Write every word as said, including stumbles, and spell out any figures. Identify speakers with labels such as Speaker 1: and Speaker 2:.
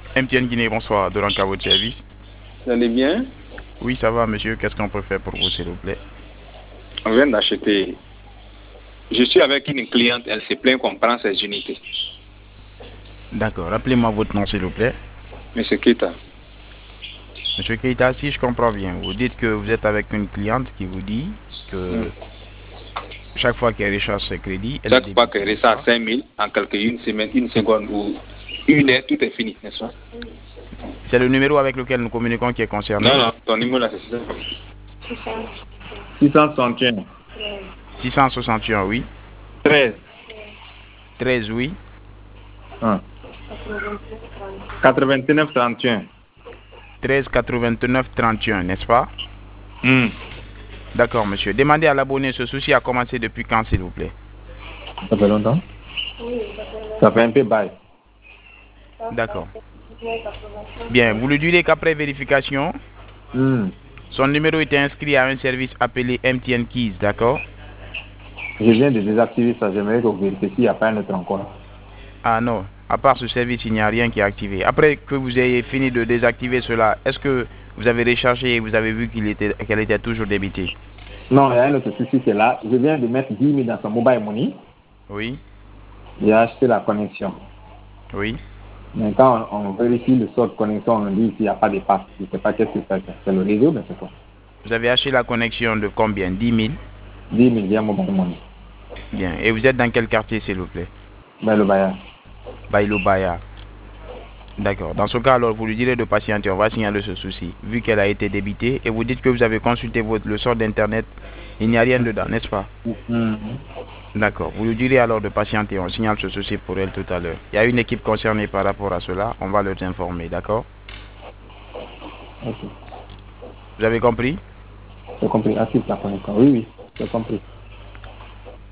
Speaker 1: M T N Guinée, bonsoir. De à votre service.
Speaker 2: Vous allez bien?
Speaker 1: Oui, ça va, monsieur. Qu'est-ce qu'on peut faire pour vous, s'il vous plaît?
Speaker 2: On vient d'acheter. Je suis avec une cliente, elle se plaint qu'on prend ses unités.
Speaker 1: D'accord. Rappelez-moi votre nom, s'il vous plaît.
Speaker 2: Monsieur Kita.
Speaker 1: Monsieur Keita, si je comprends bien, vous dites que vous êtes avec une cliente qui vous dit que
Speaker 2: Hmm.
Speaker 1: chaque fois qu'elle recharge ses crédits, elle est
Speaker 2: Chaque fois
Speaker 1: débitée,
Speaker 2: qu'elle
Speaker 1: n'est-ce
Speaker 2: ressort à
Speaker 1: pas?
Speaker 2: cinq mille, en quelques une semaine, une seconde ou une heure, tout est fini, n'est-ce pas?
Speaker 1: C'est le numéro avec lequel nous communiquons qui est concerné.
Speaker 2: Non, non, ton numéro là, c'est ça. six cent soixante et un.
Speaker 1: six cent soixante et un, oui.
Speaker 2: treize.
Speaker 1: treize, oui.
Speaker 2: Hein. quatre-vingt-neuf trente et un.
Speaker 1: treize quatre-vingt-neuf trente et un, n'est-ce pas?
Speaker 2: Hmm.
Speaker 1: D'accord, monsieur. Demandez à l'abonné, ce souci a commencé depuis quand, s'il vous plaît?
Speaker 2: Ça fait longtemps? Ça fait un peu bail.
Speaker 1: D'accord. Bien, vous lui direz qu'après vérification,
Speaker 2: Hmm.
Speaker 1: son numéro était inscrit à un service appelé M T N Keys, d'accord?
Speaker 2: Je viens de désactiver ça, j'aimerais que vous vérifiez s'il n'y a pas un autre encore.
Speaker 1: Ah non, à part ce service, il n'y a rien qui est activé. Après que vous ayez fini de désactiver cela, est-ce que vous avez rechargé et vous avez vu qu'il était, qu'elle était toujours débitée?
Speaker 2: Non, il y a un autre souci, c'est là. Je viens de mettre dix mille dans son mobile money.
Speaker 1: Oui,
Speaker 2: J'ai acheté la connexion.
Speaker 1: oui.
Speaker 2: Mais quand on, on vérifie le sort de connexion, on dit qu'il n'y a pas de passe. Je ne sais pas qu'est-ce que c'est. C'est le réseau, mais c'est quoi?
Speaker 1: Vous avez acheté la connexion de combien? Dix mille.
Speaker 2: dix mille via mobile money.
Speaker 1: Bien. Et vous êtes dans quel quartier, s'il vous plaît?
Speaker 2: Ben, le bailleur.
Speaker 1: Bailo Baya. D'accord. Dans ce cas, alors, vous lui direz de patienter. On va signaler ce souci. Vu qu'elle a été débitée et vous dites que vous avez consulté votre, le sort d'Internet, il n'y a rien dedans, n'est-ce pas?
Speaker 2: Mm.
Speaker 1: D'accord. Vous lui direz alors de patienter. On signale ce souci pour elle tout à l'heure. Il y a une équipe concernée par rapport à cela. On va leur informer. D'accord?
Speaker 2: Ok.
Speaker 1: Vous avez compris?
Speaker 2: J'ai compris. Active la connexion. Oui, oui, j'ai compris.